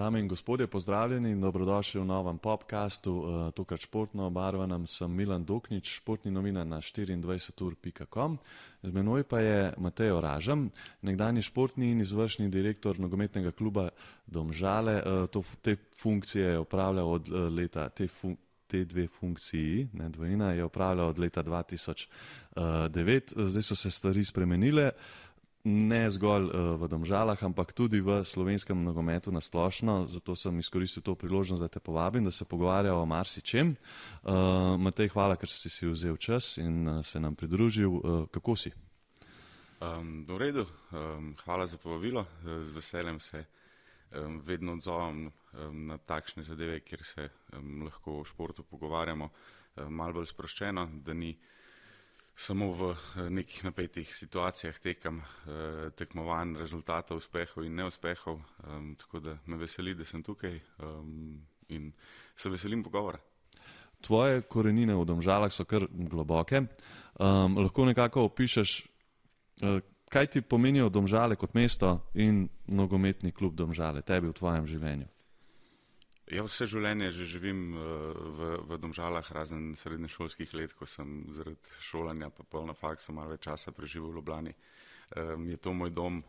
Dame in gospodje, pozdravljeni in dobrodošli v novem podcastu, tokrat športno obarvanem. Sem Milan Doknič, športni novinar na 24ur.com. Z menoj pa je Matej Oražem, nekdanji športni in izvršni direktor nogometnega kluba Domžale. Te funkcije je opravljal od leta, te dve funkciji, ne dvojina, je opravljal od leta 2009. Zdaj so se stvari spremenile. Ne zgolj v Domžalah, ampak tudi v slovenskem nogometu na splošno, zato sem izkoristil to priložnost, da te povabim, da se pogovarja o marsičem. Matej, hvala, ker si vzel čas in se nam pridružil. Kako si? V redu, hvala za povabilo. Z veseljem se vedno odzovem na takšne zadeve, kjer se lahko o športu pogovarjamo malo bolj sproščeno, da ni samo v nekih napetih situacijah tekmovanj, rezultatov, uspehov in neuspehov, tako da me veseli, da sem tukaj in se veselim pogovora. Tvoje korenine v Domžalah so kar globoke. Lahko nekako opišeš, kaj ti pomenijo Domžale kot mesto in nogometni klub Domžale, tebi v tvojem življenju? Ja, vse življenje že živim v Domžalah, razen srednješolskih let, ko sem zaradi šolanja pa pol na faksu malo več časa preživel v Ljubljani. Je to moj dom.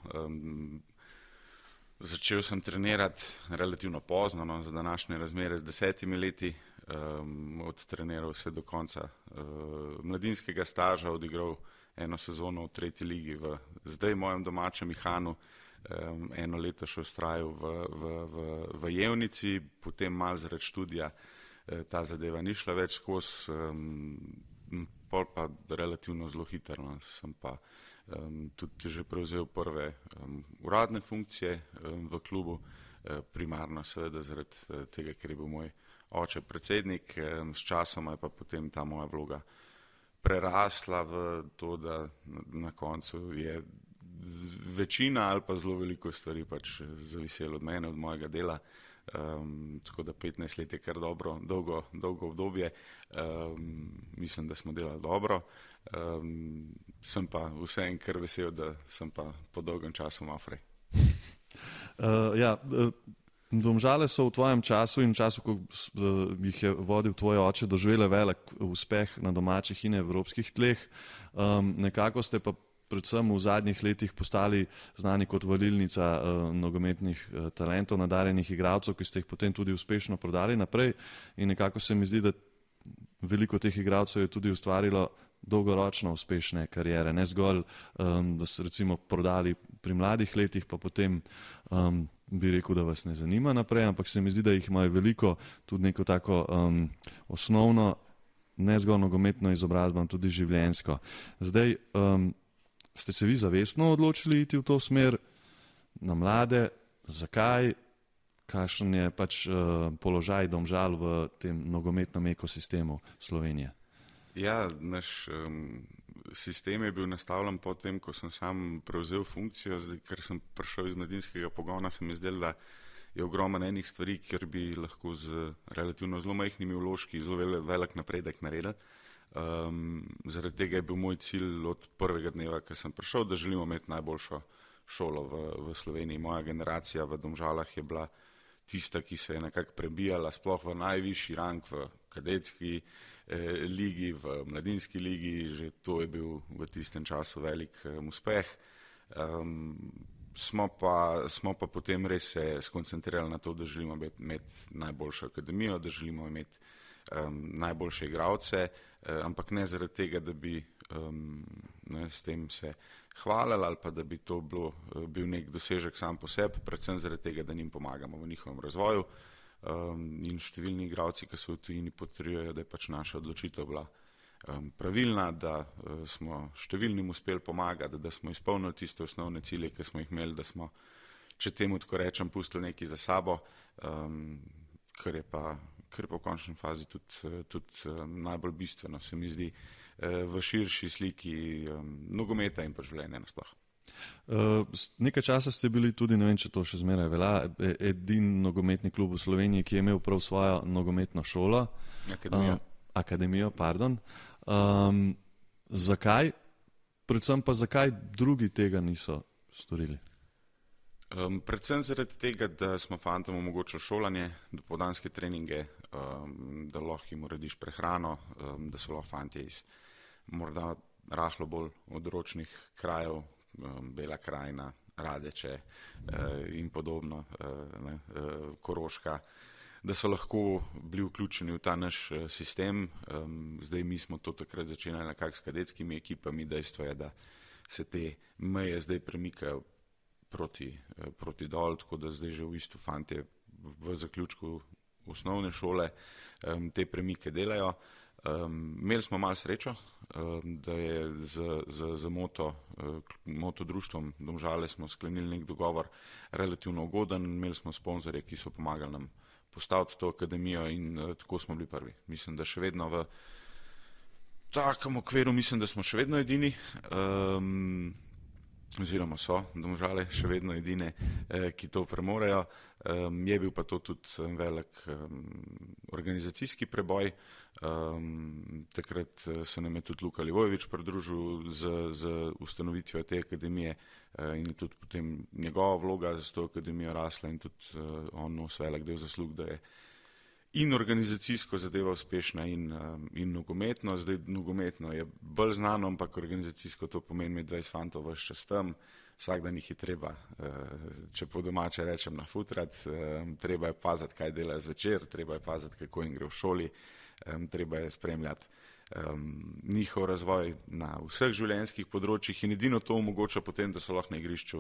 Začel sem trenirati relativno pozno, za današnje razmere z 10 leti, odtreniral vse do konca mladinskega staža, odigral eno sezono v 3. ligi v zdaj mojem domačem Ihanu. Eno leto še vztrajal v Jevnici, potem malo zaradi študija ta zadeva ni šla več skozi, pol pa relativno zelo hitro. Sem pa tudi že prevzel prve uradne funkcije v klubu, primarno seveda zaradi tega, ker je bil moj oče predsednik, s časoma je pa potem ta moja vloga prerasla v to, da na koncu je večina ali pa zelo veliko stvari pač zaviselo od mene, od mojega dela, tako da 15 let je kar dolgo obdobje. Mislim, da smo delali dobro. Sem pa vseeno kar vesel, da sem pa po dolgem času Mafrej. Domžale so v tvojem času in času, ko jih je vodil tvoj oče, doživele velik uspeh na domačih in evropskih tleh. Nekako ste pa predvsem v zadnjih letih postali znani kot valilnica nogometnih talentov, nadarjenih igralcev, ki ste jih potem tudi uspešno prodali naprej. In nekako se mi zdi, da veliko teh igralcev je tudi ustvarilo dolgoročno uspešne kariere. Ne zgolj, da so recimo prodali pri mladih letih, pa potem bi rekel, da vas ne zanima naprej, ampak se mi zdi, da jih imajo veliko, tudi neko tako osnovno, ne zgolj nogometno izobrazbo, tudi življenjsko. Zdaj, ste se vi zavestno odločili iti v to smer na mlade? Zakaj? Kakšen je pač položaj Domžal v tem nogometnem ekosistemu Slovenije? Ja, naš sistem je bil nastavljen potem, ko sem sam prevzel funkcijo. Zdaj, ker sem prišel iz mladinskega pogona, se mi zdelo, da je ogromno enih stvari, kjer bi lahko z relativno zelo majhnimi vložki zelo velik napredek naredili. Zaradi tega je bil moj cilj od prvega dneva, ko sem prišel, da želimo imeti najboljšo šolo v Sloveniji. Moja generacija v Domžalah je bila tista, ki se je nekako prebijala sploh v najvišji rang v kadetski ligi, v mladinski ligi, že to je bil v tistem času velik uspeh. Smo pa potem res se skoncentrirali na to, da želimo imeti najboljšo akademijo, da želimo imeti najboljše igralce, ampak ne zaradi tega, da bi s tem se hvalili ali pa da bi to bil nek dosežek sam po sebi, predvsem zaradi tega, da njim pomagamo v njihovem razvoju. In številni igralci, ki so v tujini, potrjujejo, da je pač naša odločitev bila pravilna, da smo številnim uspeli pomagati, da smo izpolnili tiste osnovne cilje, ki smo jih imeli, da smo, če temu tako rečem, pustili nekaj za sabo, kar je pa v končni fazi tudi najbolj bistveno, se mi zdi, v širši sliki nogometa in pa življenja nasploh. Nekaj časa ste bili tudi, ne vem, če to še zmeraj velja, edini nogometni klub v Sloveniji, ki je imel prav svojo nogometno šolo. Akademijo, pardon. Zakaj? Predvsem pa zakaj drugi tega niso storili? Predvsem zaradi tega, da smo fantom omogočili šolanje, dopoldanske treninge, da lahko jim urediš prehrano, da so lahko fantje iz morda rahlo bolj odročnih krajev, Bela krajina, Radeče in podobno, Koroška, da so lahko bili vključeni v ta naš sistem. Zdaj mi smo to takrat začenjali nekako s kadetskimi ekipami, dejstvo je, da se te meje zdaj premikajo proti dol, tako da zdaj že v bistvu fantje v zaključku osnovne šole te premike delajo. Imeli smo malo srečo, da je z Moto društvom Domžale smo sklenili nek dogovor relativno ugoden, imeli smo sponzorje, ki so pomagali nam postaviti to akademijo in tako smo bili prvi. Mislim, da še vedno v takem okviru, mislim, da smo še vedno edini, oziroma so Domžale še vedno edine, ki to premorejo. Je bil pa to tudi velik organizacijski preboj. Takrat se nam je tudi Luka Livojevič pridružil z ustanovitvijo te akademije in je tudi potem njegova vloga za to akademijo rasla in tudi on nosi velik del zaslug, da je in organizacijsko zadeva uspešna in nogometno. Zdaj nogometno je bolj znano, ampak organizacijsko to pomeni med 20 fantov ves čas tam. Vsak dan jih je treba, če po domače rečem, nafutrat, treba je paziti, kaj delajo zvečer, treba je paziti, kako jim gre v šoli, treba je spremljati njihov razvoj na vseh življenjskih področjih in edino to omogoča potem, da so lahko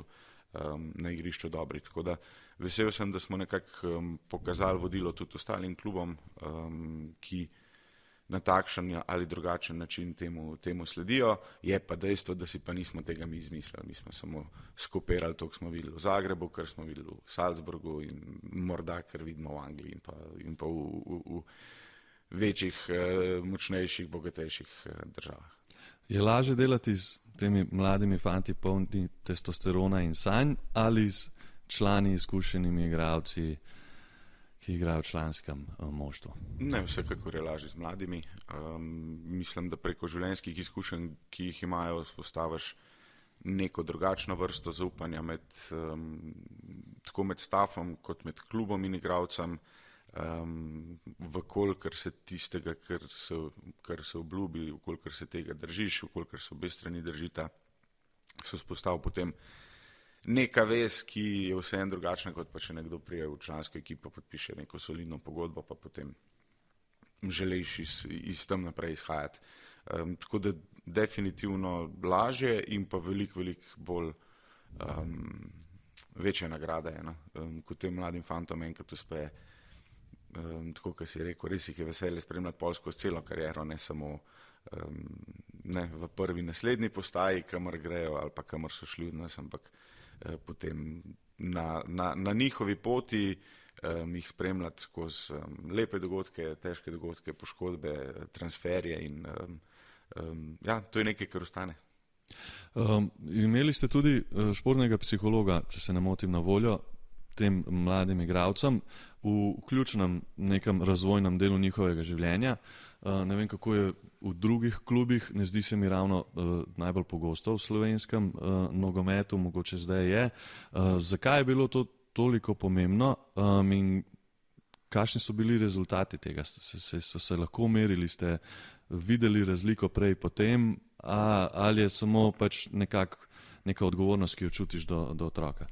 na igrišču dobri. Tako da vesel sem, da smo nekako pokazali vodilo tudi ostalim klubom, ki na takšen ali drugačen način temu sledijo. Je pa dejstvo, da si pa nismo tega mi izmislili. Mi smo samo skopirali to, kar smo videli v Zagrebu, kar smo videli v Salzburgu in morda, kar vidimo v Angliji in pa v večjih, močnejših, bogatejših državah. Je lažje delati s temi mladimi fanti polni testosterona in sanj ali s člani izkušenimi igralci, ki igrajo v članskem moštvu? Ne, vsekakor je lažje z mladimi. Mislim, da preko življenjskih izkušenj, ki jih imajo, vzpostaviš neko drugačno vrsto zaupanja tako med stafom kot med klubom in igralcem, vkolikor se tistega, kar se obljubi, vkolikor se tega držiš, vkolikor se obe strani držita, se vzpostavi potem neka vez, ki je vseeno drugačna, kot pa če nekdo prije v člansko ekipo, podpiše neko solidno pogodbo, pa potem želiš iz tam naprej izhajati. Tako da definitivno lažje in pa veliko bolj večja nagrada je, kot tem mladim fantom enkrat uspe. Tako, kot si rekel, res jih je veselje spremljati pol skozi celo kariero, ne samo v prvi naslednji postaji, kamor grejo ali pa kamor so šli od nas, ampak potem na njihovi poti jih spremljati skozi lepe dogodke, težke dogodke, poškodbe, transferje in to je nekaj, kar ostane. Imeli ste tudi športnega psihologa, če se ne motim, na voljo tem mladim igralcem v ključnem nekem razvojnem delu njihovega življenja. Ne vem, kako je v drugih klubih, ne zdi se mi ravno najbolj pogosto v slovenskem nogometu, mogoče zdaj je. Zakaj je bilo to toliko pomembno in kakšni so bili rezultati tega? So se lahko merili, ste videli razliko prej potem, ali je samo pač neka odgovornost, ki jo čutiš do otroka?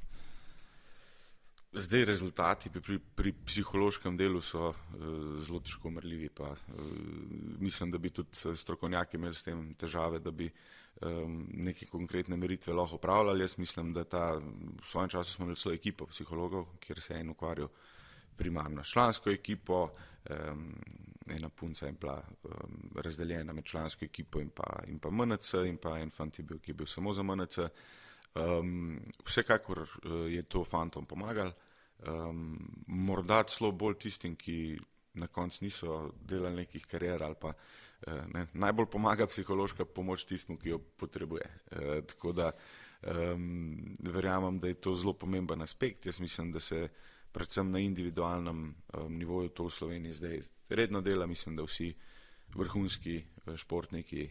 Zdaj rezultati pri psihološkem delu so zelo težko merljivi, pa mislim, da bi tudi strokovnjaki imeli s tem težave, da bi neke konkretne meritve lahko upravljali. Jaz mislim, da v svojem času smo imeli celo ekipo psihologov, kjer se je en ukvarjal primarno člansko ekipo, ena punca je bila razdeljena med člansko ekipo in pa MNC in pa en fant ki je bil samo za MNC. Vsekakor je to fantom pomagal, morda celo bolj tistim, ki na koncu niso delali nekih karier ali pa najbolj pomaga psihološka pomoč tistmu, ki jo potrebuje. Tako da verjamem, da je to zelo pomemben aspekt. Jaz mislim, da se predvsem na individualnem nivoju to v Sloveniji zdaj redno dela. Mislim, da vsi vrhunski športniki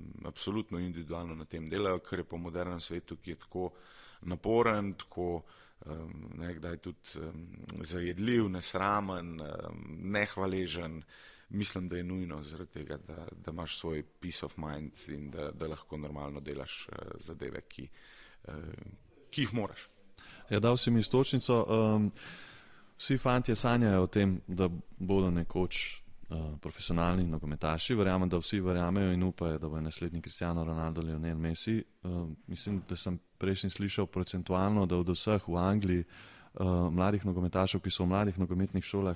absolutno individualno na tem delajo, ker je po modernem svetu, ki je tako naporen, tako kdaj tudi zajedljiv, nesramen, nehvaležen. Mislim, da je nujno zaradi tega, da imaš svoj peace of mind in da lahko normalno delaš zadeve, ki jih moraš. Ja, dal si mi istočnico. Vsi fantje sanjajo o tem, da bodo nekoč profesionalni nogometaši. Verjamem, da vsi verjamejo in upajo, da bo naslednji Cristiano Ronaldo, Lionel Messi. Mislim, da sem prejšnji slišal procentualno, da od vseh v Angliji mladih nogometašev, ki so v mladih nogometnih šolah,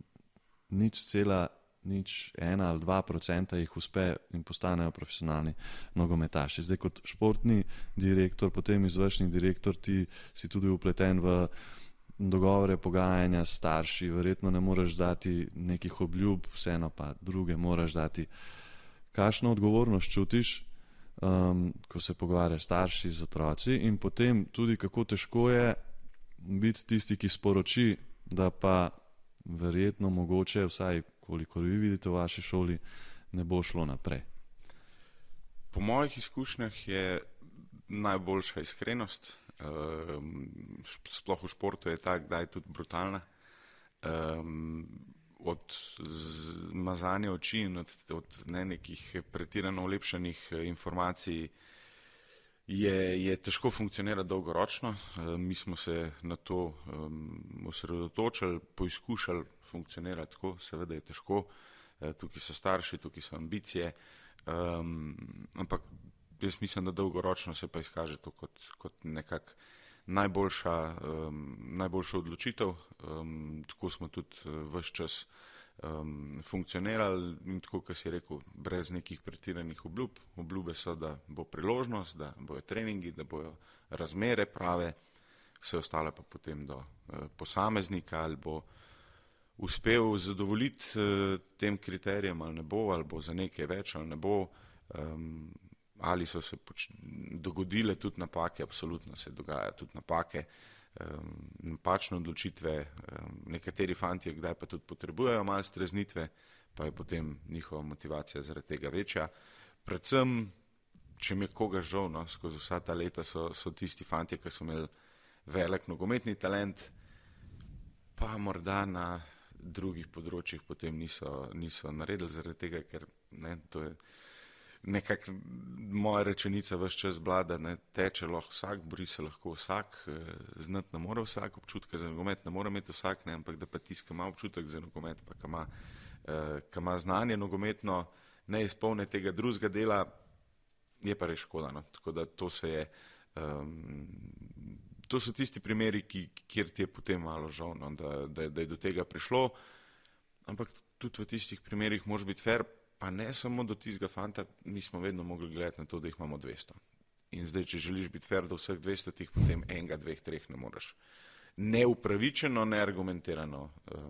0,1 ali 2% jih uspe in postanejo profesionalni nogometaši. Zdaj kot športni direktor, potem izvršni direktor, ti si tudi upleten v dogovore, pogajanja s starši, verjetno ne moreš dati nekih obljub, vseeno pa druge moraš dati. Kakšno odgovornost čutiš, ko se pogovarjaš s starši, z otroci in potem tudi kako težko je biti tisti, ki sporoči, da pa verjetno mogoče, vsaj kolikor vi vidite v vaši šoli, ne bo šlo naprej. Po mojih izkušnjah je najboljša iskrenost. Sploh v športu je ta kdaj tudi brutalna. Od mazanja oči in od nekih pretirano olepšanih informacij je težko funkcionirati dolgoročno. Mi smo se na to osredotočili, poizkušali funkcionirati tako, seveda je težko. Tukaj so starši, tukaj so ambicije, ampak jaz mislim, da dolgoročno se pa izkaže to kot nekak najboljša odločitev. Tako smo tudi ves čas funkcionirali in tako, kot si rekel, brez nekih pretiranih obljub. Obljube so, da bo priložnost, da bojo treningi, da bojo razmere prave, vse ostale pa potem do posameznika, ali bo uspel zadovoljiti tem kriterijem ali ne bo, ali bo za nekaj več ali ne bo. Ali so se dogodile tudi napake, absolutno se dogajajo tudi napake, napačne odločitve, nekateri fantje kdaj pa tudi potrebujejo malo streznitve, pa je potem njihova motivacija zaradi tega večja. Predvsem, če mi je koga žal, no, skozi vsa ta leta so tisti fantje, ki so imeli velik nogometni talent, pa morda na drugih področjih potem niso naredili zaradi tega, ker to je nekako moja rečenica ves čas bila, da teče lahko vsak, bori se lahko vsak, znati ne more vsak, občutka za nogomet ne more imeti vsak, ampak da pa tisti, ki ima občutek za nogomet, pa ki ima znanje nogometno, ne izpolne tega drugega dela, je pa res škoda. No. Tako da to so tisti primeri, kjer ti je potem malo žal, no, da je do tega prišlo, ampak tudi v tistih primerih moraš biti fair. Pa ne samo do tistega fanta, mi smo vedno mogli gledati na to, da jih imamo 200. In zdaj, če želiš biti fair do vseh 200, potem enega, dveh, treh ne moreš. Neupravičeno, neargumentirano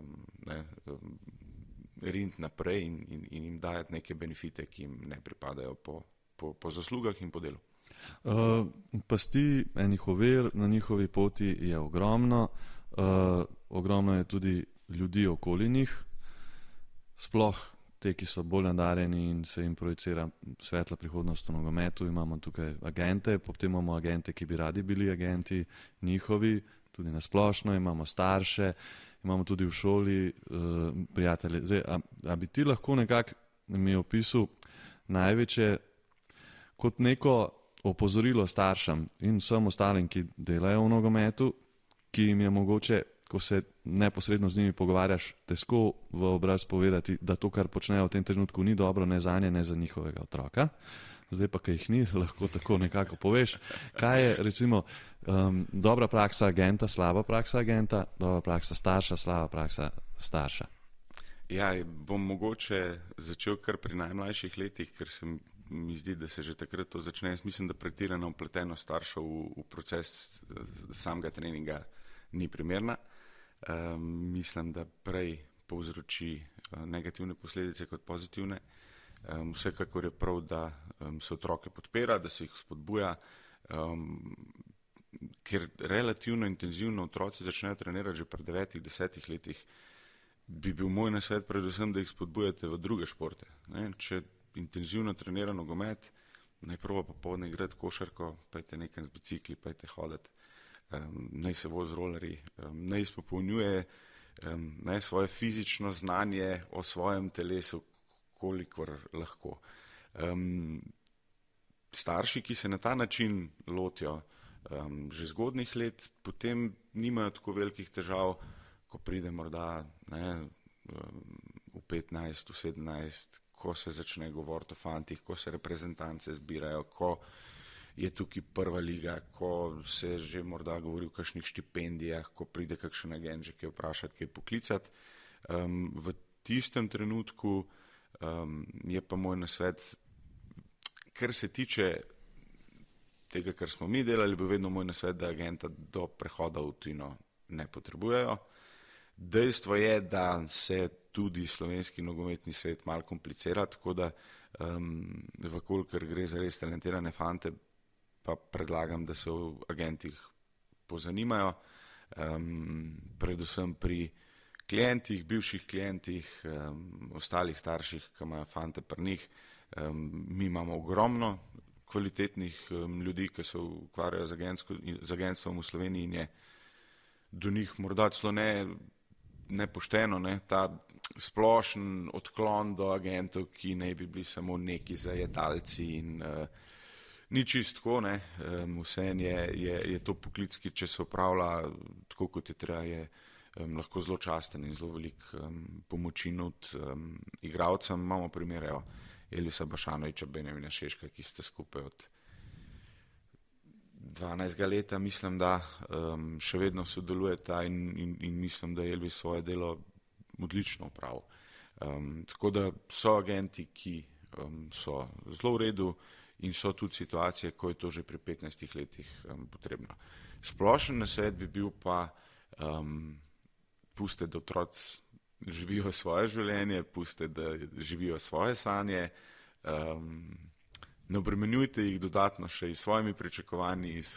riniti naprej in jim dajati neke benefite, ki jim ne pripadajo po zaslugah in po delu. Pasti enih ovir na njihovi poti je ogromno. Ogromno je tudi ljudi okoli njih. Sploh te, ki so bolj nadarjeni in se jim projicira svetla prihodnost v nogometu. Imamo tukaj agente, potem imamo agente, ki bi radi bili agenti njihovi, tudi na splošno, imamo starše, imamo tudi v šoli prijatelje. Zdaj, a bi ti lahko nekako mi opisal največje kot neko opozorilo staršem in vsem ostalim, ki delajo v nogometu, ki jim je mogoče, ko se neposredno z njimi pogovarjaš, težko v obraz povedati, da to, kar počnejo v tem trenutku, ni dobro ne za nje, ne za njihovega otroka. Zdaj pa, kaj jih ni, lahko tako nekako poveš. Kaj je, recimo, dobra praksa agenta, slaba praksa agenta, dobra praksa starša, slaba praksa starša? Ja, bom mogoče začel kar pri najmlajših letih, ker mi zdi, da se že takrat to začne. Jaz mislim, da pretirana vpletenost staršev v proces samega treninga ni primerna. Mislim, da prej povzroči negativne posledice kot pozitivne. Vsekakor je prav, da se otroke podpira, da se jih spodbuja, ker relativno intenzivno otroci začnejo trenirati že pri 9-10 letih, bi bil moj nasvet predvsem, da jih spodbujate v druge športe. Če intenzivno trenira nogomet, naj proba popoldne igrati košarko, pojte nekam z bicikli, pojte hoditi. naj se vozi z rolerji, naj izpopolnjuje svoje fizično znanje o svojem telesu, kolikor lahko. Starši, ki se na ta način lotijo že zgodnjih let, potem nimajo tako velikih težav, ko pride morda v 15, v 17, ko se začne govoriti o fantih, ko se reprezentance zbirajo, ko je tukaj prva liga, ko se že morda govori o kakšnih štipendijah, ko pride kakšen agent že kaj vprašati, kaj poklicati. V tistem trenutku je pa moj nasvet, kar se tiče tega, kar smo mi delali, bo vedno moj nasvet, da agenta do prehoda v tujino ne potrebujejo. Dejstvo je, da se tudi slovenski nogometni svet malo komplicira, tako da vkolikor gre za res talentirane fante, pa predlagam, da se v agentih pozanimajo, predvsem pri klientih, bivših klientih, ostalih starših, ki imajo fante pri njih. Mi imamo ogromno kvalitetnih ljudi, ki se ukvarjajo z agentstvom v Sloveniji in je do njih morda celo nepošteno, ta splošen odklon do agentov, ki naj bi bili samo neki zajedalci in ni čist tako, vseeno je to poklic, ki če se opravlja tako, kot je treba, je lahko zelo časten in zelo velik pomoči nud igralcem. Imamo primere Elvisa Bašanoviča, Benjamina Šeška, ki ste skupaj od 12 leta, mislim, da še vedno sodelujeta in mislim, da je Elvis svoje delo odlično opravil. Tako da so agenti, ki so zelo v redu in so tudi situacije, ko je to že pri 15 letih potrebno. Splošen nasvet bi bil pa, pustite, da otroci živijo svoje življenje, pustite, da živijo svoje sanje, ne obremenjujte jih dodatno še s svojimi pričakovanji, s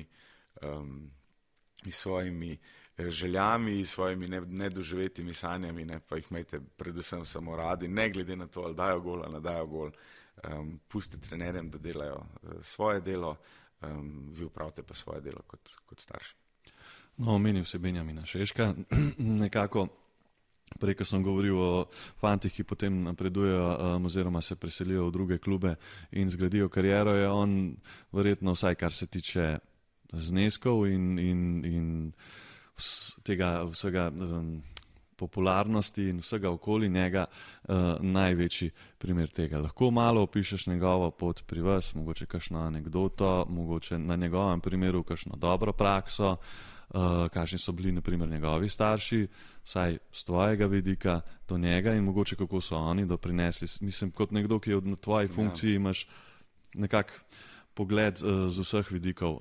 svojimi željami, s svojimi nedoživetimi sanjami, pa jih imejte predvsem samo radi, ne glede na to, ali dajo gol ali ne dajo gol. Pustite trenerjem, da delajo svoje delo, vi upravite pa svoje delo kot starši. No, omenil se Benjamina Šeška, nekako prej, ko sem govoril o fantih, ki potem napredujejo oziroma se preselijo v druge klube in zgradijo kariero, je on verjetno vsaj kar se tiče zneskov in tega vsega popularnosti in vsega okoli njega največji primer tega. Lahko malo opišeš njegovo pot pri vas, mogoče kakšno anekdoto, mogoče na njegovem primeru kakšno dobro prakso, kakšni so bili na primer njegovi starši, vsaj z tvojega vidika do njega in mogoče kako so oni doprinesli. Mislim, kot nekdo, ki je na tvoji funkciji, imaš nekak pogled z vseh vidikov.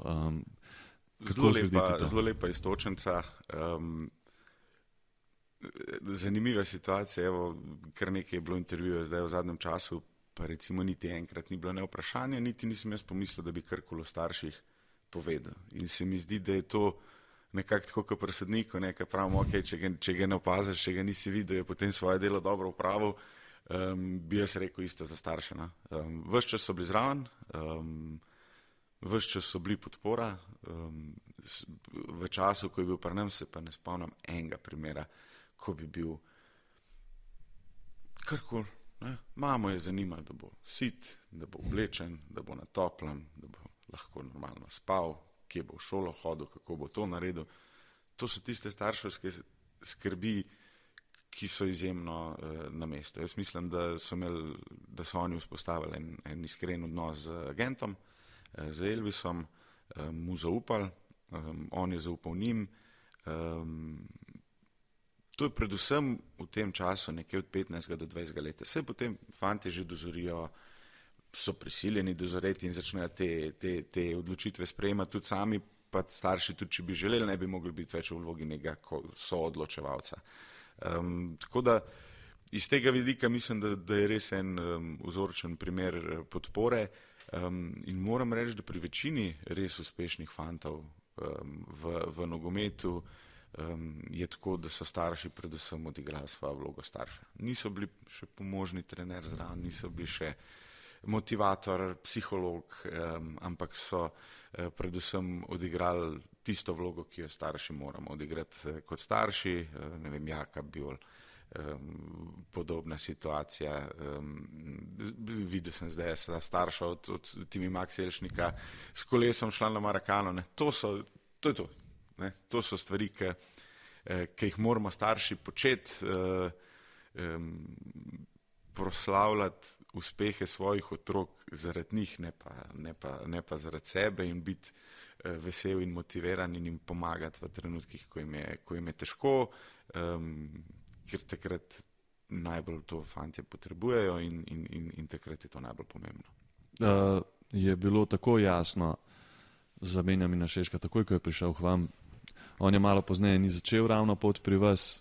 Zelo lepa istočenca. Zanimiva situacija, kar nekaj je bilo intervjujev zdaj v zadnjem času, pa recimo niti enkrat ni bilo ne vprašanja, niti nisem jaz pomislil, da bi karkoli o starših povedal. In se mi zdi, da je to nekako tako kot pri sodniku, kaj pravimo, če ga ne opaziš, če ga nisi videl, je potem svoje delo dobro opravil, bi jaz rekel isto za starše. Ves čas so bili zraven, ves čas so bili podpora, v času, ko je bil pri nam, se pa ne spomnim enega primera, ko bi bil karkoli. Mamo je zanimalo, da bo sit, da bo oblečen, da bo na toplem, da bo lahko normalno spal, kje bo v šolo hodil, kako bo to naredil. To so tiste starševske skrbi, ki so izjemno na mestu. Jaz mislim, da so oni vzpostavili en iskren odnos z agentom, z Elvisom, mu zaupali, on je zaupal njim. To je predvsem v tem času nekje od 15 do 20 let. Saj potem fanti že dozorijo, so prisiljeni dozoreti in začnejo te odločitve sprejemati tudi sami, pa starši tudi, če bi želeli, ne bi mogli biti več v vlogi nekega soodločevalca. Tako da iz tega vidika mislim, da je res en vzorčen primer podpore in moram reči, da pri večini res uspešnih fantov v nogometu je tako, da so starši predvsem odigrali svojo vlogo starša. Niso bili še pomožni trener zraven, niso bili še motivator, psiholog, ampak so predvsem odigrali tisto vlogo, ki jo starši moramo odigrati kot starši, ne vem, Jaka Biol, podobna situacija. Videl sem zdaj, da starša od Timi Max Elšnika s kolesom šla na Marakano. To je to. Ne? To so stvari, ki jih moramo starši početi, proslavljati uspehe svojih otrok zaradi njih, ne pa zaradi sebe in biti vesel in motiviran in jim pomagati v trenutkih, ko jim je težko, ker takrat najbolj to fantje potrebujejo in takrat je to najbolj pomembno. Je bilo tako jasno za Benjamina Šeška, takoj, ko je prišel k vam, on je malo pozneje ni začel ravno pot pri vas,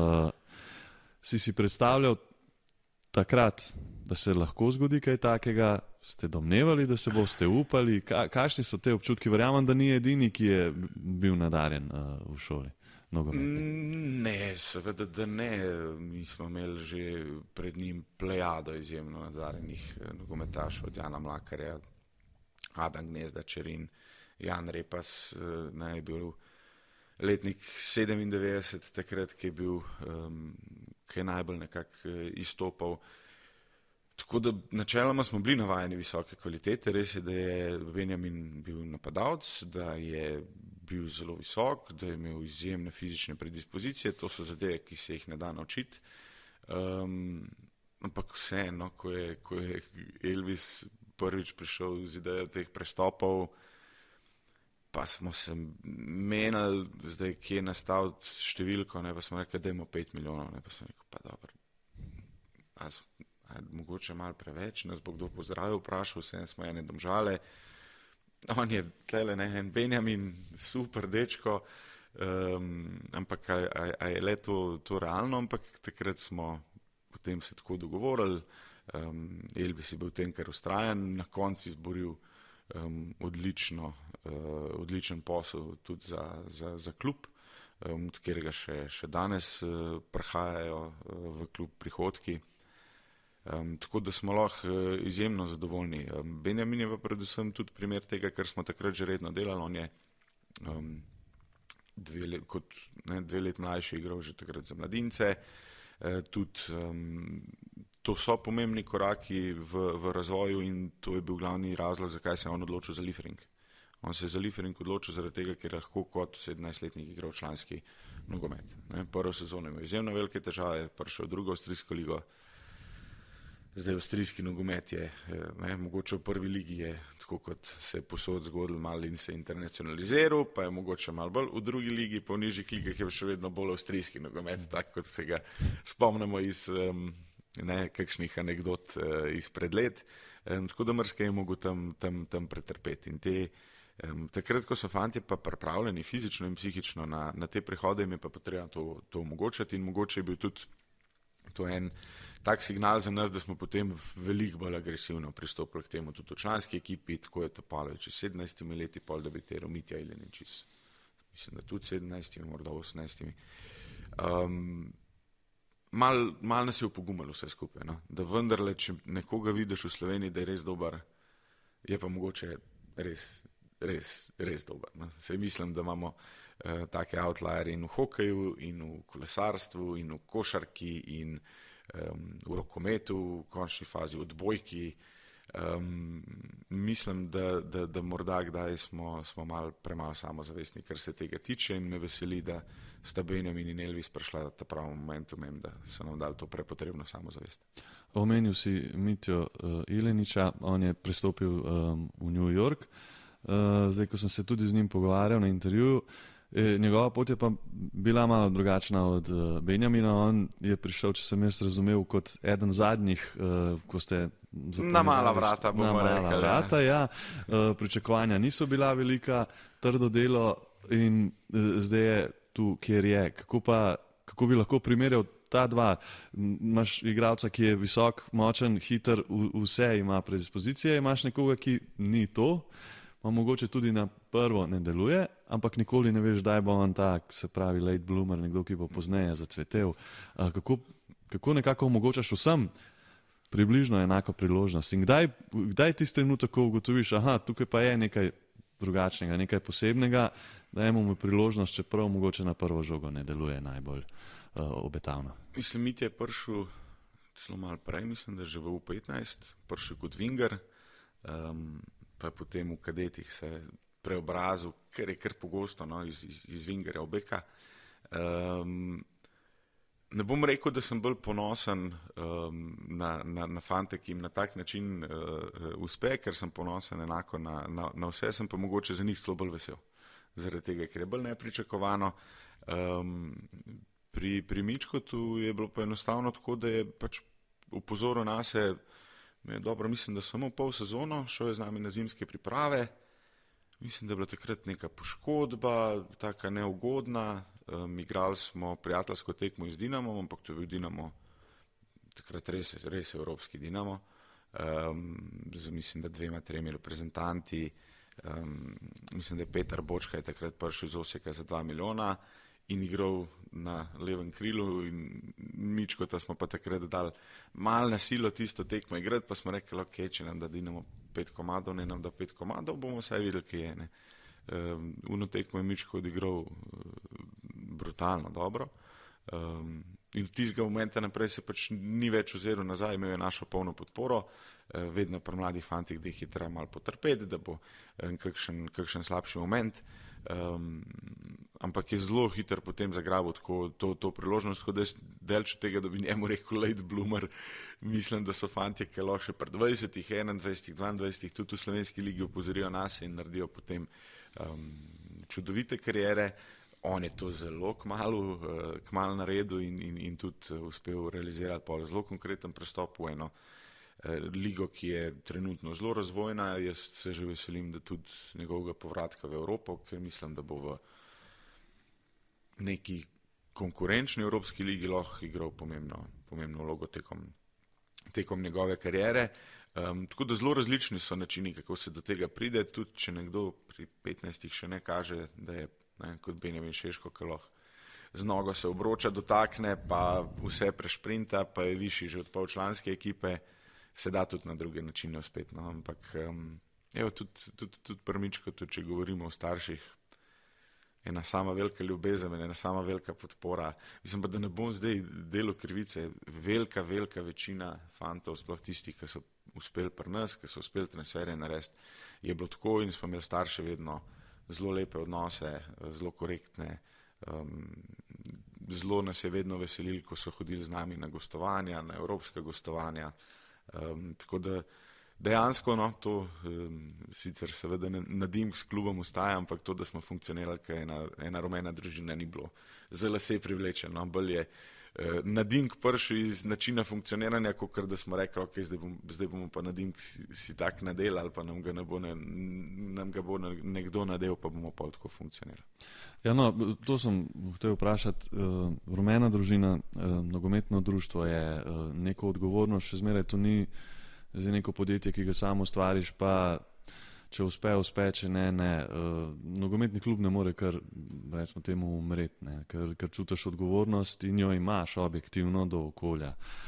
si predstavljal takrat, da se lahko zgodi kaj takega, ste domnevali, da se boste upali, kakšni so te občutki? Verjamem, da ni edini, ki je bil nadarjen v šoli nogometne. Ne, seveda, da ne. Mi smo imeli že pred njim plejado izjemno nadarjenih nogometašov, od Jana Mlakarja, Adam Gnezda, Čerin, Jan Repas, je bil letnik 97, takrat, ki je najbolj nekako izstopal. Tako da načeloma smo bili navajeni visoke kvalitete. Res je, da je Benjamin bil napadalec, da je bil zelo visok, da je imel izjemne fizične predispozicije, to so zadeve, ki se jih ne da naučiti. Ampak vseeno, ko je Elvis prvič prišel z idejo teh prestopov, pa smo se menili, zdaj kje je nastaviti številko, pa smo rekli, da imamo 5 milijonov, pa smo rekli, pa dobro, mogoče malo preveč, nas bo kdo pozdravil, vprašal, vse smo ene Domžale, on je tlele, en Benjamin, super dečko, ampak a je le to realno, ampak takrat smo potem se tako dogovorili, Elvis je bil tem, kar ustrajan, na koncu izboril odličen posel tudi za klub, od katerega še danes prihajajo v klub prihodki. Tako da smo lahko izjemno zadovoljni. Benjamin je pa predvsem tudi primer tega, kar smo takrat že redno delali. On je 2 let mlajši igral že takrat za mladince. Tudi to so pomembni koraki v razvoju in to je bil glavni razlog, zakaj se je on odločil za Liefering. On se je za Liefering odločil zaradi tega, ker je lahko kot 17-letnik igral članski nogomet. Prvo sezono imel izjemno velike težave, prišel v drugo avstrijsko ligo. Zdaj avstrijski nogomet je, mogoče v prvi ligi je, tako kot se je posod zgodil, malo in se internacionaliziral, pa je mogoče malo bolj, v drugi ligi, po nižjih ligah je še vedno bolj avstrijski nogomet, tako kot se ga spomnimo iz kakšnih anekdot izpred let, tako da marsikaj je mogel tam pretrpeti. In takrat, ko so fantje pa pripravljeni fizično in psihično na te prehode, jim je pa potrebno to omogočati in mogoče je bil tudi to en tak signal za nas, da smo potem veliko bolj agresivno pristopili k temu, tudi v članski ekipi, tako je to Pavlović s 17 leti, pol da bi teral Mitja Ilenič, mislim, da tudi 17, morda 18. Mal nas je upogumalo vse skupaj, no? Da vendarle, če nekoga vidiš v Sloveniji, da je res dober, je pa mogoče res dober. No? Saj mislim, da imamo take outlierje in v hokeju, in v kolesarstvu, in v košarki, in v rokometu, v končni fazi, v odbojki. Mislim, da morda kdaj smo premalo samozavestni, kar se tega tiče in me veseli, da sta Benjamin in Elvis prišla ta pravi moment, da so nam dali to prepotrebno samozavest. Omenil si Mitjo Ileniča, on je prestopil v New York. Zdaj, ko sem se tudi z njim pogovarjal na intervjuju, njegova pot je pa bila malo drugačna od Benjamina. On je prišel, če sem jaz razumel, kot eden zadnjih, ko ste na mala vrata, bomo rekli. Na mala vrata, ja. Pričakovanja niso bila velika, trdo delo in zdaj je tu, kjer je. Kako bi lahko primerjal ta dva? Imaš igralca, ki je visok, močen, hiter, vse ima predispozicije, imaš nekoga, ki ni to, pa mogoče tudi na prvo ne deluje, ampak nikoli ne veš, kdaj bo on tak, se pravi late bloomer, nekdo, ki bo pozneje zacvetel. Kako nekako omogočaš vsem približno enako priložnost. In kdaj tisti trenutek, ko ugotoviš, tukaj pa je nekaj drugačnega, nekaj posebnega, dajemo mu priložnost, čeprav mogoče na prvo žogo ne deluje najbolj obetavno. Mislim, Mitja je prišel celo malo prej, mislim, da že v U15, prišel kot winger, pa potem v kadetih se preobrazil, ker je kar pogosto, iz wingerja v beka. Ne bom rekel, da sem bolj ponosen na fante, ki jim na tak način uspe, ker sem ponosen enako na vse, sem pa mogoče za njih celo bolj vesel. Zaradi tega, ker je bolj nepričakovano. Pri Mičkotu je bilo pa enostavno tako, da je pač upozoril nase, dobro, mislim, da samo pol sezono, šel je z nami na zimske priprave, mislim, da je bila takrat neka poškodba, taka neugodna, igrali smo prijateljsko tekmo z Dinamom, ampak to je bil Dinamo, takrat res evropski Dinamo, mislim, da 2-3 reprezentanti, mislim, da je Petar Bočka je takrat prišel iz Osijeka za 2 milijona in igral na levem krilu in Mičkota smo pa takrat dali malo na silo tisto tekmo igrati, pa smo rekli, ok, če nam da Dinamo 5 komadov, ne nam da 5 komadov, bomo vsaj videli, kaj je. Uno tekmo je Mičko odigral brutalno dobro in v tistega momenta naprej se pač ni več oziral nazaj, imel je našo polno podporo, vedno pri mladih fantih, da jih je treba malo potrpeti, da bo kakšen slabši moment, ampak je zelo hiter potem zagrabil to priložnost, tako da jaz delč od tega, da bi njemu rekel late bloomer, mislim, da so fantje, ki lahko še pri 20, 21, 22, tudi v slovenski ligi opozorijo nas in naredijo potem čudovite karijere. On je to zelo kmalu naredil in tudi uspel realizirati pol zelo konkreten prestop v eno ligo, ki je trenutno zelo razvojna. Jaz se že veselim, da tudi njegovega povratka v Evropo, ker mislim, da bo v neki konkurenčni evropski ligi lahko igral pomembno vlogo tekom njegove karijere. Tako da zelo različni so načini, kako se do tega pride, tudi če nekdo pri 15 še ne kaže, da je kot Benjamin Šeško, ki lahko z nogo se obroča, dotakne, pa vse prešprinta, pa je višji že od polčlanske ekipe, se da tudi na druge načine uspet. Ampak tudi prvičko, tudi če govorimo o starših, ena sama velika ljubezen, ena sama velika podpora. Mislim pa, da ne bom zdaj delal krivice, velika večina fantov, sploh tistih, ki so uspeli pri nas, ki so uspeli transferje narediti, je bilo tako in smo imeli starše vedno zelo lepe odnose, zelo korektne, zelo nas je vedno veselili, ko so hodili z nami na gostovanja, na evropska gostovanja, tako da dejansko, to sicer seveda nadimk s klubom ostaja, ampak to, da smo funkcionirali, kaj ena rumena družina ni bilo za lase privlečeno, bolj je nadimk prišel iz načina funkcioniranja, kot da smo rekli, ok, zdaj bomo pa nadimk si tak nadel ali pa nam ga bo nekdo nadel, pa bomo pa tako funkcionirali. Ja, to sem hotel vprašati. Rumena družina, nogometno društvo je neko odgovornost, še zmeraj to ni zdaj neko podjetje, ki ga samo ustvariš, pa če uspe, če ne. Nogometni klub ne more kar, recimo temu, umreti, ker čutiš odgovornost in jo imaš objektivno do okolja.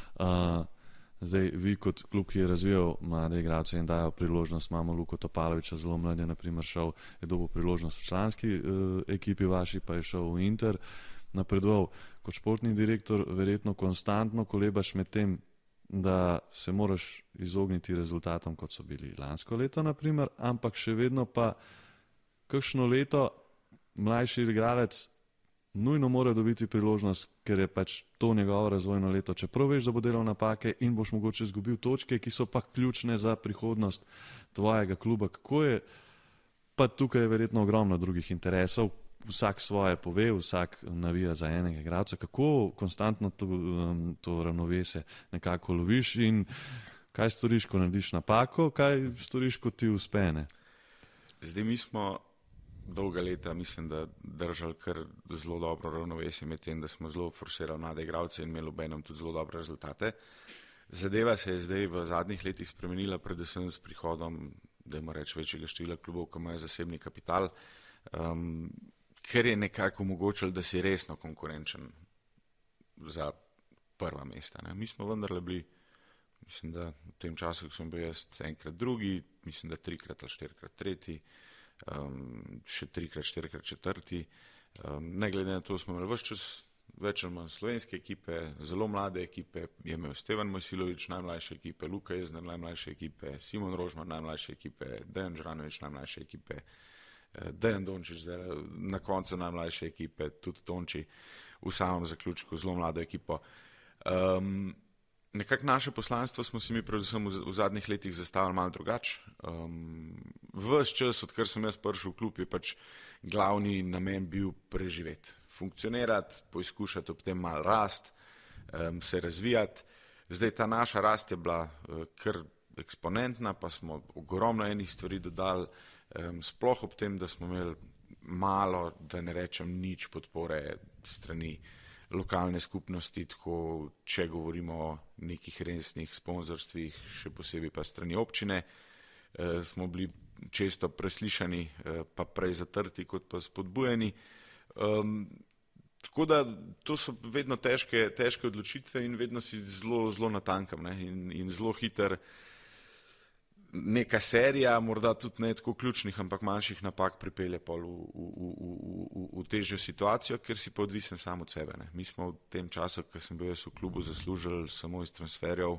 Zdaj, vi kot klub, ki je razvijal mlade igralce in dajo priložnost, imamo Luko Topalovića, zelo mlad je, na primer, šel, je dobil priložnost v članski ekipi vaši, pa je šel v Inter, napredoval kot športni direktor, verjetno konstantno kolebaš med tem, da se moraš izogniti rezultatom, kot so bili lansko leto, naprimer, ampak še vedno pa kakšno leto mlajši igralec nujno mora dobiti priložnost, ker je pač to njegovo razvojno leto, čeprav veš, da bo delal napake in boš mogoče izgubil točke, ki so pa ključne za prihodnost tvojega kluba. Kako je, pa tukaj je verjetno ogromno drugih interesov, vsak svoje pove, vsak navija za enega igralca, kako konstantno to ravnovesje nekako loviš in kaj storiš, ko narediš napako, kaj storiš, ko ti uspe, ne? Zdaj mi smo dolga leta, mislim, da držali kar zelo dobro ravnovesje med tem, da smo zelo forsirali mlade igralce in imeli obenem tudi zelo dobre rezultate. Zadeva se je zdaj v zadnjih letih spremenila, predvsem s prihodom, dajmo reči, večjega števila klubov, ki imajo zasebni kapital, ker je nekako omogočilo, da si resno konkurenčen za prva mesta. Mi smo vendarle bili Mislim, da v tem času sem bil jaz enkrat drugi, mislim, da 3-krat ali 4-krat tretji, še 3-krat, 4-krat četrti. Ne glede na to, smo imeli vse čas več ali manj slovenske ekipe, zelo mlade ekipe, je imel Stevan Mojsilović najmlajše ekipe, Luka Jezner najmlajše ekipe, Simon Rožman najmlajše ekipe, Dejan Žranović najmlajše ekipe, Dejan Dončić na koncu najmlajše ekipe, tudi Tonči v samem zaključku zelo mlado ekipo. Nekako naše poslanstvo smo si mi predvsem v zadnjih letih zastavili malo drugače. Ves čas, odkar sem jaz prišel v klub, je pač glavni namen bil preživeti, funkcionirati, poizkušati ob tem malo rast, se razvijati. Zdaj ta naša rast je bila kar eksponentna, pa smo ogromno enih stvari dodali, sploh ob tem, da smo imeli malo, da ne rečem nič podpore strani lokalne skupnosti, tako če govorimo o nekih resnih sponzorstvih, še posebej pa strani občine, smo bili često preslišani, pa prej zatrti kot pa spodbujeni. Tako da to so vedno težke odločitve in vedno si zelo natankam, ne, in zelo hiter neka serija, morda tudi ne tako ključnih, ampak manjših napak pripelje pol v težjo situacijo, ker si pa odvisen sam od sebe. Ne. Mi smo v tem času, ko sem bil jaz v klubu, zaslužili samo iz transferjev,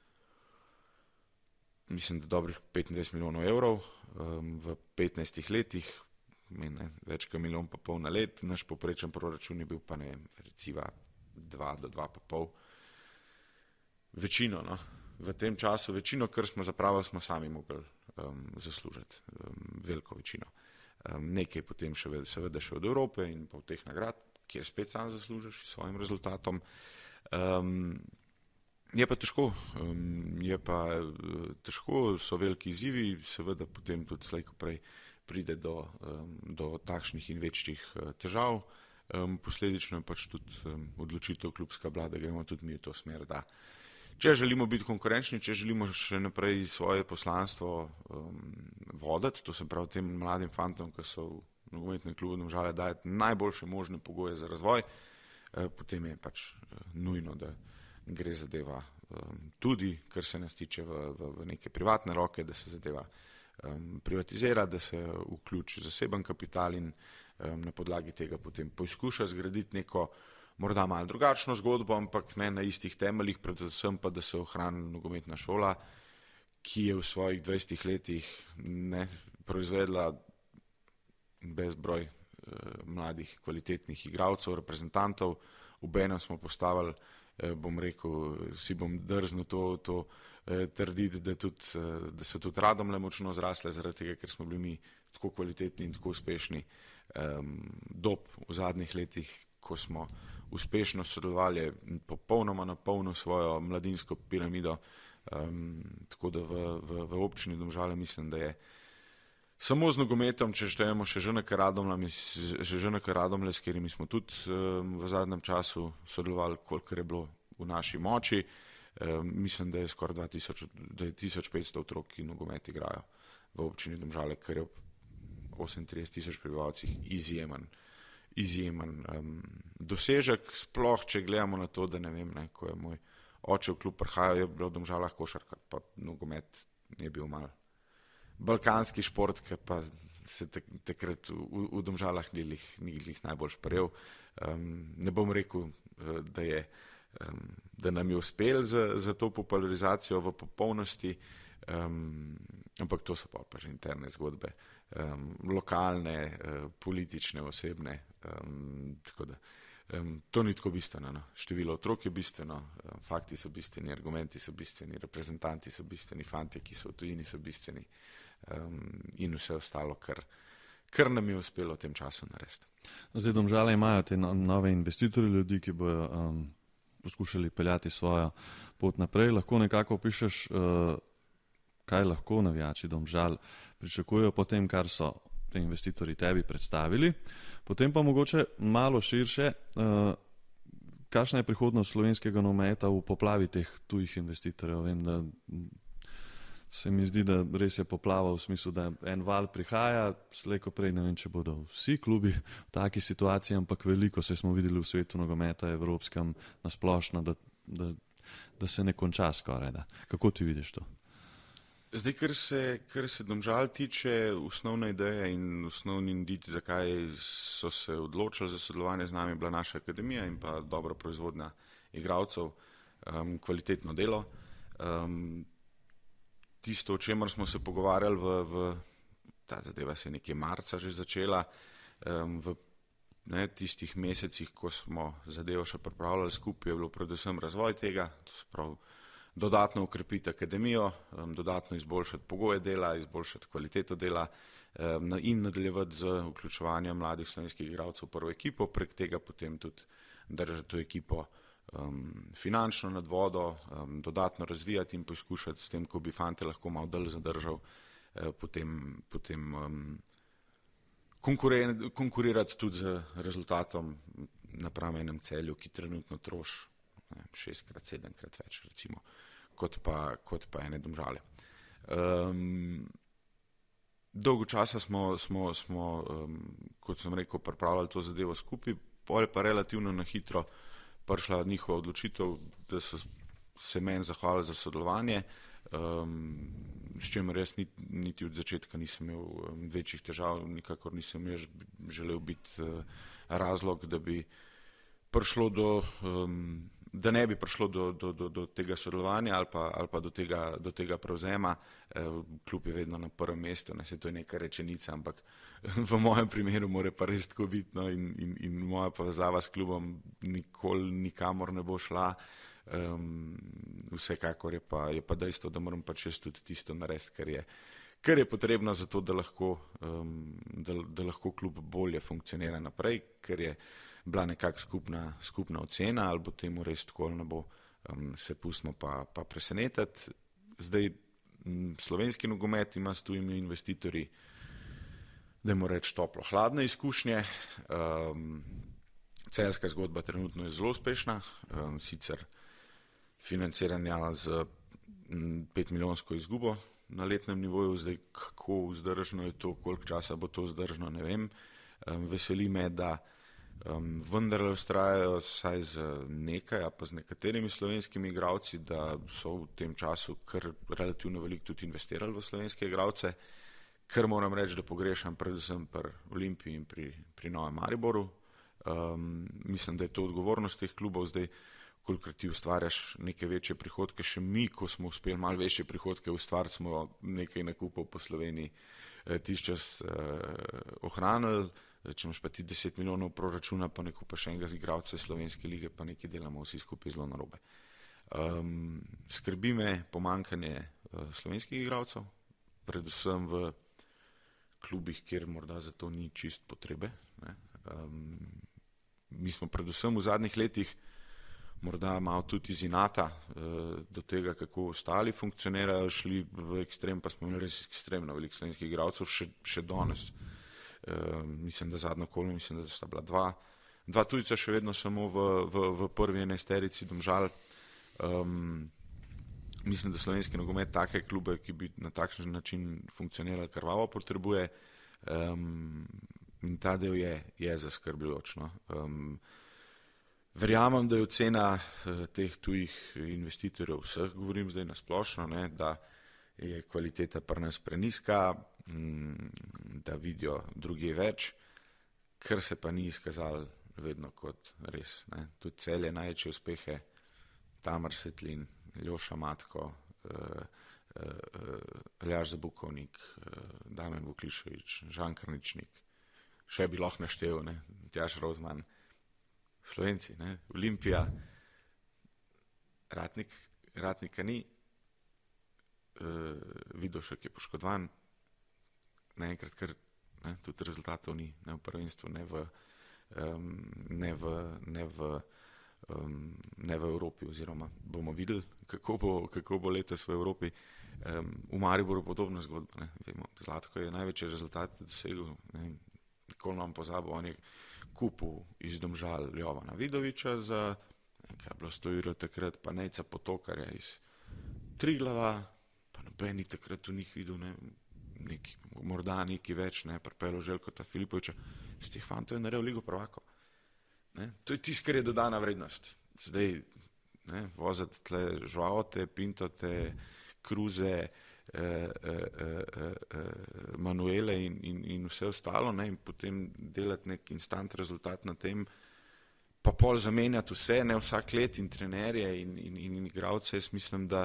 mislim, da dobrih 25 milijonov evrov v 15 letih, več kot 1,5 milijona na let, naš povprečen proračun je bil pa ne, recimo 2 do 2,5. Večino, no. V tem času večino, kar smo zapravili, smo sami mogli zaslužiti, veliko večino. Nekaj potem seveda še od Evrope in pa od teh nagrad, kjer spet sam zaslužiš s svojim rezultatom. Je pa težko, so veliki izzivi, seveda potem tudi slej ko prej pride do takšnih in večjih težav. Posledično je pač tudi odločitev klubska bila, da gremo tudi mi v to smer, da če želimo biti konkurenčni, če želimo še naprej svoje poslanstvo voditi, to se pravi tem mladim fantom, ki so v nogometnem klubu Domžale, dajati najboljše možne pogoje za razvoj, potem je pač nujno, da gre zadeva tudi, kar se nas tiče v neke privatne roke, da se zadeva privatizira, da se vključi zaseben kapital in na podlagi tega potem poizkuša zgraditi neko morda malo drugačno zgodbo, ampak ne na istih temeljih, predvsem pa, da se ohrani nogometna šola, ki je v svojih 20 letih proizvedla bezbroj mladih, kvalitetnih igralcev, reprezentantov. Obenem smo postavili, bom rekel, si bom drznil to trditi, da so tudi Radomlje močno zrasle, zaradi tega, ker smo bili mi tako kvalitetni in tako uspešni dob v zadnjih letih, ko smo uspešno sodelovali, popolnoma napolnil svojo mladinsko piramido, tako da v občini Domžale mislim, da je samo z nogometom, če štejemo še Žaneka Radomlje, s katerimi smo tudi v zadnjem času sodelovali, kolikor je bilo v naši moči, mislim, da je skoraj 1500 otrok, ki nogomet igrajo v občini Domžale, kar je ob 38,000 prebivalcih izjemen dosežek, sploh če gledamo na to, da ne vem, ko je moj oče v klub prihajal, je bilo v Domžalah košarka, pa nogomet je bil malo balkanski šport, ki pa se takrat v Domžalah ni glih najbolj šparel. Ne bom rekel, da nam je uspel za to popularizacijo v popolnosti, ampak to so pa že interne zgodbe, lokalne, politične, osebne, tako da to ni tako bistveno, no. Število otrok je bistveno, fakti so bistveni, argumenti so bistveni, reprezentanti so bistveni, fantje, ki so v tujini, so bistveni, in vse ostalo, kar nam je uspelo v tem času narediti. Zdaj Domžale imajo te nove investitorje, ljudi, ki bojo poskušali peljati svojo pot naprej. Lahko nekako opišeš, kaj lahko navijači Domžal pričakujejo po tem, kar so te investitorji tebi predstavili. Potem pa mogoče malo širše, kakšna je prihodnost slovenskega nogometa v poplavi teh tujih investitorjev. Vem, da se mi zdi, da res je poplava v smislu, da en val prihaja, slej ko prej, ne vem, če bodo vsi klubi v taki situaciji, ampak veliko se smo videli v svetu nogometa, evropskem, nasplošno, da se ne konča skoraj. Da. Kako ti vidiš to? Zdaj, kar se Domžal tiče, osnovna ideja in osnovni indic, zakaj so se odločili za sodelovanje z nami, je bila naša akademija in pa dobra proizvodnja igralcev, kvalitetno delo. Tisto, o čemer smo se pogovarjali ta zadeva se je nekje marca že začela, v tistih mesecih, ko smo zadevo še pripravljali skupaj, je bilo predvsem razvoj tega, to se pravi dodatno ukrepiti akademijo, dodatno izboljšati pogoje dela, izboljšati kvaliteto dela in nadaljevati z vključevanjem mladih slovenskih igralcev v prvo ekipo, prek tega potem tudi držati to ekipo finančno nad vodo, dodatno razvijati in poskušati s tem, ko bi fante lahko malo dlje zadržal, potem konkurirati tudi z rezultatom napram enem Celju, ki trenutno troši 6-krat, 7-krat več, recimo, kot pa ene Domžale. Dolgo časa smo kot sem rekel, pripravljali to zadevo skupaj, pol pa relativno na hitro prišla njihova odločitev, da so se meni zahvalili za sodelovanje, s čemer jaz niti od začetka nisem imel večjih težav, nikakor nisem želel biti razlog, da ne bi prišlo do tega sodelovanja ali pa do tega prevzema. Klub je vedno na prvem mestu, se to je neka rečenica, ampak v mojem primeru mora pa res tako biti, no, in moja povezava s klubom nikoli nikamor ne bo šla. Vsekakor je pa dejstvo, da moram pač jaz tudi tisto narediti, kar je potrebno za to, da lahko klub bolje funkcionira naprej, ker je bila nekako skupna ocena, ali bo temu res tako ali ne bo, se pustimo pa presenetiti. Zdaj slovenski nogomet ima s tujimi investitorji, dajmo reči, toplo-hladne izkušnje. Celjska zgodba trenutno je zelo uspešna, sicer financiranja z 5-milijonsko izgubo na letnem nivoju, zdaj kako vzdržno je to, koliko časa bo to vzdržno, ne vem. Veseli me, da vendarle vztrajajo vsaj z nekaj, pa z nekaterimi slovenskimi igralci, da so v tem času kar relativno veliko tudi investirali v slovenske igralce, kar moram reči, da pogrešam predvsem pri Olimpiji in pri Novem Mariboru. Mislim, da je to odgovornost teh klubov zdaj, kolikor ti ustvarjaš neke večje prihodke, še mi, ko smo uspeli malo večje prihodke ustvariti, smo nekaj nakupov po Sloveniji tisti čas ohranili. Če imaš pa ti 10 milijonov proračuna, pa ne kupaš enega igralca iz slovenske lige, pa nekaj delamo vsi skupaj zelo narobe. Skrbi me pomanjkanje slovenskih igralcev, predvsem v klubih, kjer morda za to ni čist potrebe. Mi smo predvsem v zadnjih letih morda malo tudi iz inata do tega, kako ostali funkcionirajo, šli v ekstrem, pa smo imeli res ekstremno veliko slovenskih igralcev, še danes. Mislim, da zadnjo kolo, mislim, da sta bila dva tujca še vedno samo v prvi enesterici Domžal. Mislim, da slovenski nogomet take klube, ki bi na takšen način funkcionirali, krvavo potrebuje, in ta del je zaskrbljujoč. No. Verjamem, da je ocena teh tujih investitorjev vseh, govorim zdaj nasplošno, da je kvaliteta pri nas preniska, da vidijo druge več, kar se pa ni izkazalo vedno kot res. Tudi Celje največje uspehe, Tamar Svetlin, Ljoša Matko, Aljaž Zabukovnik, Damjan Vuklišević, Žan Krničnik, še bi lahko naštel, Tjaž Rozman, Slovenci, Olimpija, Ratnika ni, Vidošek je poškodovan, naenkrat, ker tudi rezultatov ni, ne v prvenstvu, ne v Evropi, oziroma bomo videli, kako bo letos v Evropi. V Mariboru podobna zgodba, vemo, Zlatko je največji rezultat dosegel, nikoli nam pozabil, on je kupil iz Domžal Jovana Vidoviča za, kaj je bilo 100 evrov takrat, pa Nejca Potokarja iz Triglava, pa noben ni takrat v njih videl, morda neki več, pripelo Željkota Filipoviča, z teh fantov je naredil Ligo prvakov. To je tisto, kar je dodana vrednost. Zdaj, voziti tle žvalote, pintote, kruze, manuele in vse ostalo, ne, in potem delati nek instant rezultat na tem, pa pol zamenjati vse, ne, vsak let in trenerje in igralce. Jaz mislim, da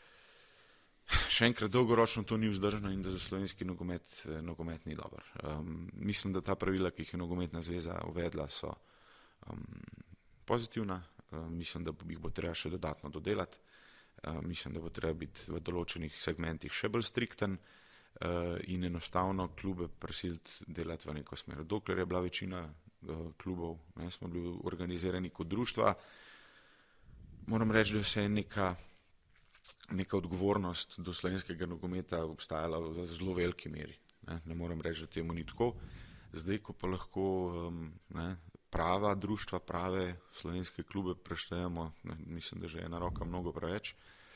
še enkrat dolgoročno to ni vzdržno in da za slovenski nogomet ni dober. Mislim, da ta pravila, ki jih je nogometna zveza uvedla, so pozitivna. Mislim, da jih bo treba še dodatno dodelati. Mislim, da bo treba biti v določenih segmentih še bolj strikten in enostavno klube prisiliti delati v neko smer. Dokler je bila večina klubov, ne, smo bili organizirani kot društva, moram reči, da se je neka odgovornost do slovenskega nogometa obstajala v zelo veliki meri. Ne moram reči, da temu ni tako. Zdaj, ko pa lahko prava društva, prave slovenske klube preštejemo, mislim, da že ena roka mnogo preveč,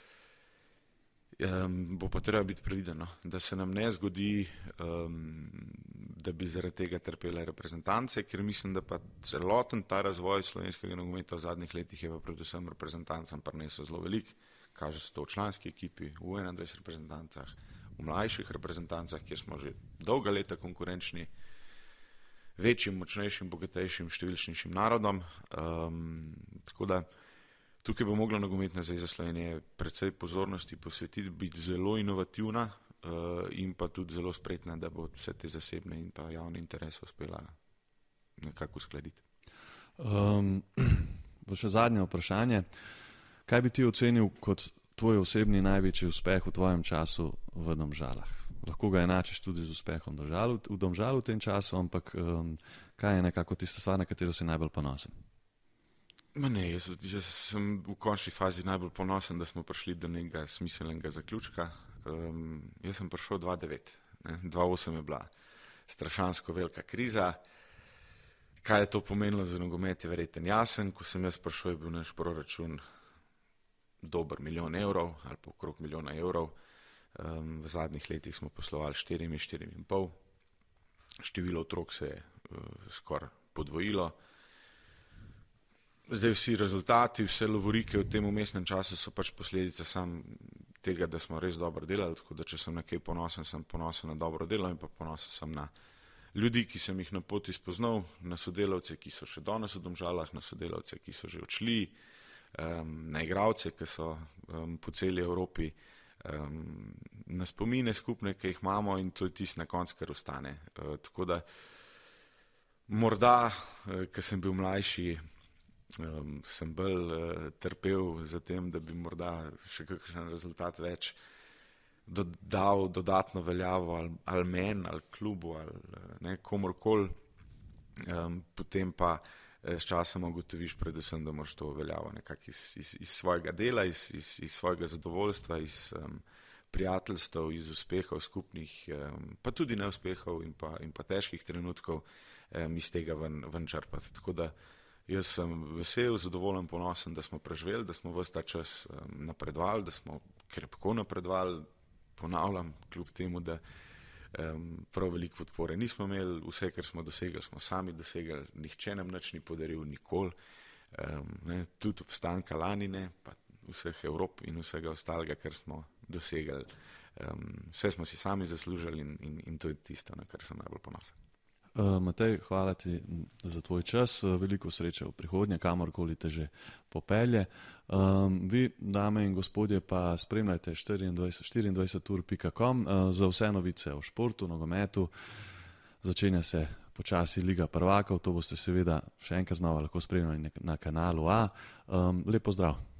bo pa treba biti previden, da se nam ne zgodi, da bi zaradi tega trpele reprezentance, ker mislim, da pa celoten ta razvoj slovenskega nogometa v zadnjih letih je pa predvsem reprezentancam prinesel zelo veliko. Kaže se to v članski ekipi, v 21 reprezentancah, v mlajših reprezentancah, kjer smo že dolga leta konkurenčni večjim, močnejšim, bogatejšim, številčnejšim narodom. Tako da tukaj bo mogla nogometna zveza Slovenije precej pozornosti posvetiti, biti zelo inovativna in pa tudi zelo spretna, da bo vse te zasebne in pa javne interese uspela nekako uskladiti. Bo še zadnje vprašanje. Kaj bi ti ocenil kot tvoj osebni največji uspeh v tvojem času v Domžalah? Lahko ga enačiš tudi z uspehom v Domžalu v tem času, ampak kaj je nekako tista stvar, na katero si najbolj ponosen? Jaz sem v končni fazi najbolj ponosen, da smo prišli do nekega smiselnega zaključka. Jaz sem prišel 2009, 2008 je bila strašansko velika kriza. Kaj je to pomenilo za nogomet, je verjetno jasen. Ko sem jaz prišel, je bil naš proračun dober 1 milijon evrov ali pa okrog 1 milijona evrov. V zadnjih letih smo poslovali 4,5. Število otrok se je skoraj podvojilo. Zdaj vsi rezultati, vse lovorike v tem umestnem času so pač posledica sam tega, da smo res dobro delali, tako da če sem na kaj ponosen, sem ponosen na dobro delo in pa ponosen sem na ljudi, ki sem jih na poti spoznal, na sodelavce, ki so še danes v Domžalah, na sodelavce, ki so že odšli, na igralce, ki so po celi Evropi, na spomine skupne, ki jih imamo, in to je tisto na koncu, kar ostane. Tako da morda, ko sem bil mlajši, sem bolj trpel za tem, da bi morda še kakšen rezultat več dodal dodatno veljavo ali meni, ali klubu, ali komorkoli, potem pa s časom ugotoviš predvsem, da moraš to veljavo nekako iz svojega dela, iz svojega zadovoljstva, iz prijateljstev, iz uspehov skupnih, pa tudi neuspehov in pa težkih trenutkov iz tega ven črpati. Tako da jaz sem vesel, zadovoljen, ponosen, da smo preživeli, da smo ves ta čas napredovali, da smo krepko napredovali, ponavljam, kljub temu, da prav veliko podpore nismo imeli, vse, kar smo dosegli, smo sami dosegli, nihče nam nič ni podaril nikoli, tudi obstanka lani ne, pa vseh Evrop in vsega ostalega, kar smo dosegli. Vse smo si sami zaslužili in to je tisto, na kar sem najbolj ponosen. Matej, hvala ti za tvoj čas, veliko sreče v prihodnje, kamorkoli te že popelje. Vi, dame in gospodje, pa spremljajte 24ur.com za vse novice o športu, nogometu. Začenja se počasi Liga prvakov, to boste seveda še enkrat znova lahko spremljali na kanalu A. Lep pozdrav.